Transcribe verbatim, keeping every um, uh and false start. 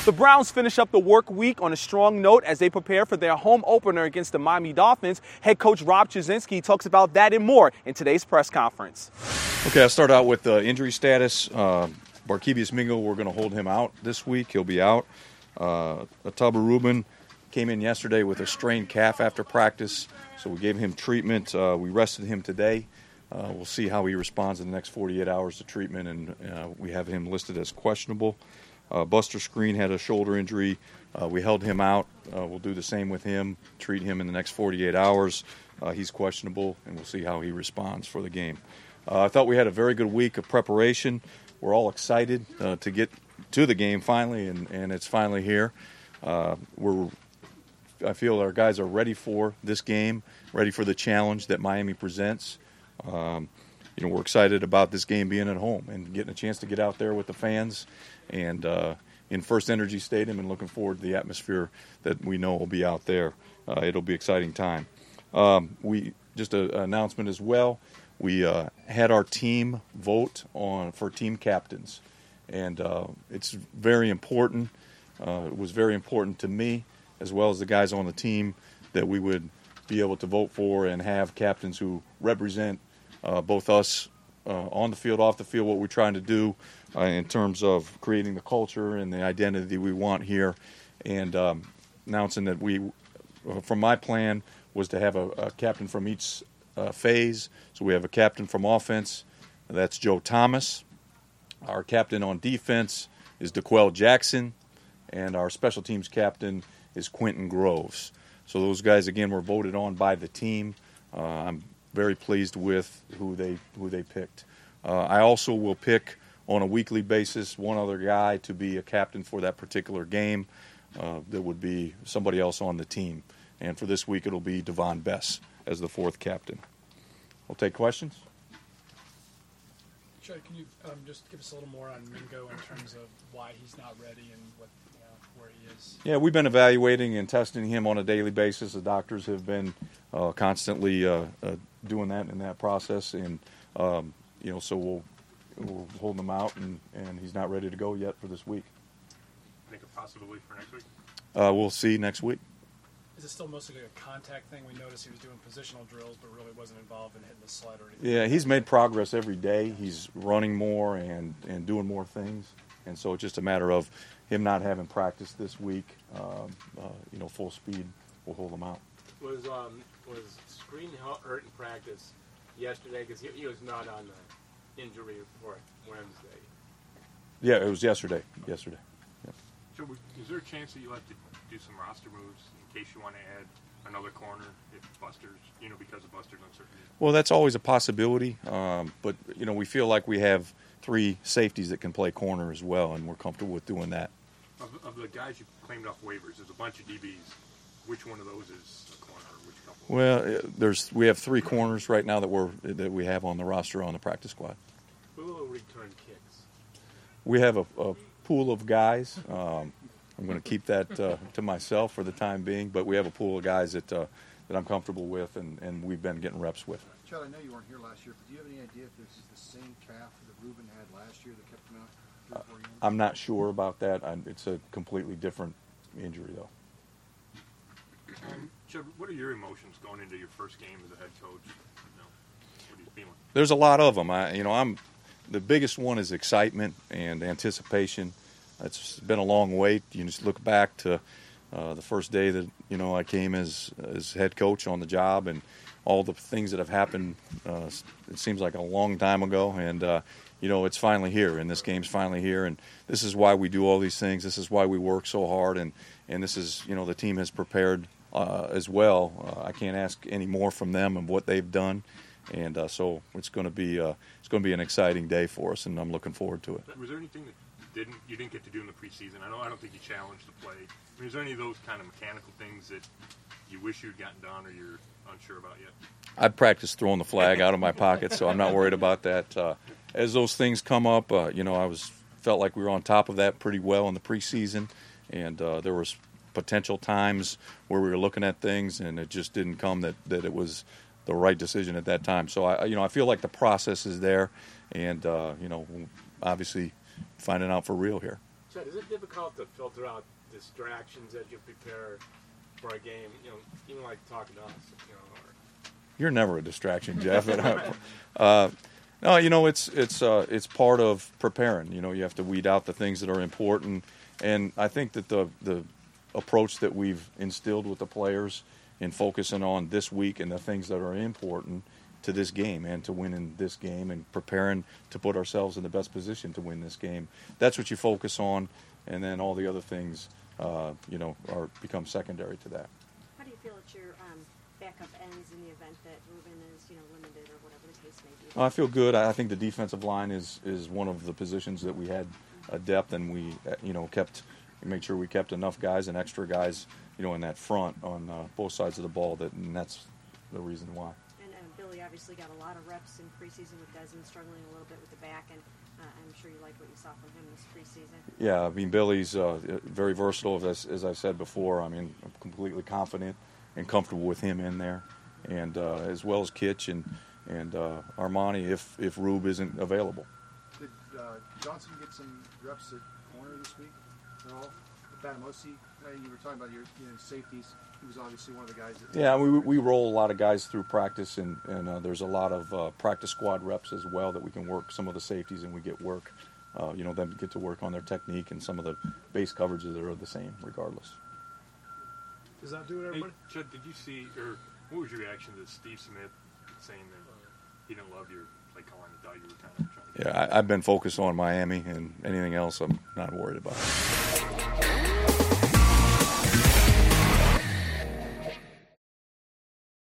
The Browns finish up the work week on a strong note as they prepare for their home opener against the Miami Dolphins. Head coach Rob Chudzinski talks about that and more in today's press conference. Okay, I'll start out with the injury status. Uh, Barkevious Mingo, we're going to hold him out this week. He'll be out. Uh, Ataba Rubin came in yesterday with a strained calf after practice, so we gave him treatment. Uh, we rested him today. Uh, we'll see how he responds in the next forty-eight hours to treatment, and uh, we have him listed as questionable. Uh, Buster Screen had a shoulder injury. Uh, we held him out. Uh, we'll do the same with him, treat him in the next forty-eight hours. Uh, he's questionable, and we'll see how he responds for the game. Uh, I thought we had a very good week of preparation. We're all excited uh, to get to the game finally, and, and it's finally here. Uh, we're, I feel our guys are ready for this game, ready for the challenge that Miami presents. Um, you know, we're excited about this game being at home and getting a chance to get out there with the fans and uh, in First Energy Stadium, and looking forward to the atmosphere that we know will be out there. Uh, it'll be an exciting time. Um, we just an announcement as well. We uh, had our team vote on for team captains, and uh, it's very important. Uh, it was very important to me, as well as the guys on the team, that we would be able to vote for and have captains who represent uh, both us uh, on the field, off the field, what we're trying to do uh, in terms of creating the culture and the identity we want here, and um, announcing that we, uh, from my plan, was to have a, a captain from each uh, phase. So we have a captain from offense, that's Joe Thomas. Our captain on defense is DeQuell Jackson, and our special teams captain is Quentin Groves. So those guys, again, were voted on by the team. Uh, I'm very pleased with who they who they picked. Uh, I also will pick on a weekly basis one other guy to be a captain for that particular game. Uh, that would be somebody else on the team. And for this week, it'll be Devon Bess as the fourth captain. We'll take questions. Chud, can you um, just give us a little more on Mingo in terms of why he's not ready and what, you know, where he is? Yeah, we've been evaluating and testing him on a daily basis. The doctors have been uh, constantly uh, uh, doing that in that process, and um, you know, so we'll we'll hold him out, and, and he's not ready to go yet for this week. Think a possibility for next week? Uh, we'll see next week. Is it still mostly a contact thing? We noticed he was doing positional drills, but really wasn't involved in hitting the sled or anything. Yeah, he's made progress every day. He's running more and, and doing more things. And so it's just a matter of him not having practice this week. Um, uh, you know, full speed, we'll hold him out. Was um, was Screen hurt in practice yesterday? Because he, he was not on the injury report Wednesday. Yeah, it was yesterday. Yesterday. Yeah. So is there a chance that you'll have to do some roster moves in case you want to add another corner if Buster's, you know, because of Buster's uncertainty? Well, that's always a possibility. Um, but, you know, we feel like we have three safeties that can play corner as well, and we're comfortable with doing that. Of, of the guys you claimed off waivers, there's a bunch of D Bs. Which one of those is a corner? Or which couple? Well, there's we have three corners right now that we're that we have on the roster on the practice squad. Who will return kicks? We have a, a pool of guys. Um, I'm going to keep that uh, to myself for the time being, but we have a pool of guys that uh, that I'm comfortable with, and, and we've been getting reps with. Chud, I know you weren't here last year, but do you have any idea if this is the same calf that Reuben had last year that kept him out three or four games? I'm not sure about that. I'm, it's a completely different injury, though. Um, Chud, what are your emotions going into your first game as a head coach? You know, what are you feeling? There's a lot of them. I, you know, I'm the biggest one is excitement and anticipation. It's been a long wait. You just look back to uh, the first day that you know I came as as head coach on the job, and all the things that have happened. Uh, it seems like a long time ago, and uh, you know it's finally here, and this game's finally here, and this is why we do all these things. This is why we work so hard, and and this is you know the team has prepared uh, as well. Uh, I can't ask any more from them of what they've done, and uh, so it's going to be uh, it's going to be an exciting day for us, and I'm looking forward to it. Was there anything that didn't you didn't get to do in the preseason? I know I don't think you challenged the play. I mean, is there any of those kind of mechanical things that you wish you'd gotten done or you're unsure about yet? I'd practice throwing the flag out of my pocket, so I'm not worried about that. Uh, as those things come up, uh, you know, I was felt like we were on top of that pretty well in the preseason, and uh, there was potential times where we were looking at things, and it just didn't come that, that it was the right decision at that time. So I, you know, I feel like the process is there, and uh, you know, obviously finding out for real here. Chad, is it difficult to filter out distractions as you prepare for a game? You know, even like talking to us. You know, or... You're never a distraction, Jeff. uh, no, you know it's it's uh, it's part of preparing. You know, you have to weed out the things that are important, and I think that the the approach that we've instilled with the players in focusing on this week and the things that are important to this game and to winning this game and preparing to put ourselves in the best position to win this game. That's what you focus on, and then all the other things, uh, you know, are become secondary to that. How do you feel that your um, backup ends in the event that Ruben is, you know, limited or whatever the case may be? Well, I feel good. I think the defensive line is is one of the positions that we had a depth, and we, you know, kept make sure we kept enough guys and extra guys, you know, in that front on uh, both sides of the ball. That and that's the reason why. Billy obviously got a lot of reps in preseason with Desmond struggling a little bit with the back, and uh, I'm sure you liked what you saw from him this preseason. Yeah, I mean, Billy's uh, very versatile, as, as I've said before. I mean, I'm completely confident and comfortable with him in there, and uh, as well as Kitch and and uh, Armani if if Rube isn't available. Did uh, Johnson get some reps at corner this week at all? Batamosi, uh, you were talking about your you know, safeties. He was obviously one of the guys that... Yeah, we we roll a lot of guys through practice, and, and uh, there's a lot of uh, practice squad reps as well that we can work some of the safeties, and we get work, uh, you know, them get to work on their technique and some of the base coverages that are the same regardless. Does that do it, Hey, everybody? Chad, did you see, or what was your reaction to Steve Smith saying that he didn't love your play calling? He thought you were kind of trying to... Yeah, I, I've been focused on Miami, and anything else I'm not worried about.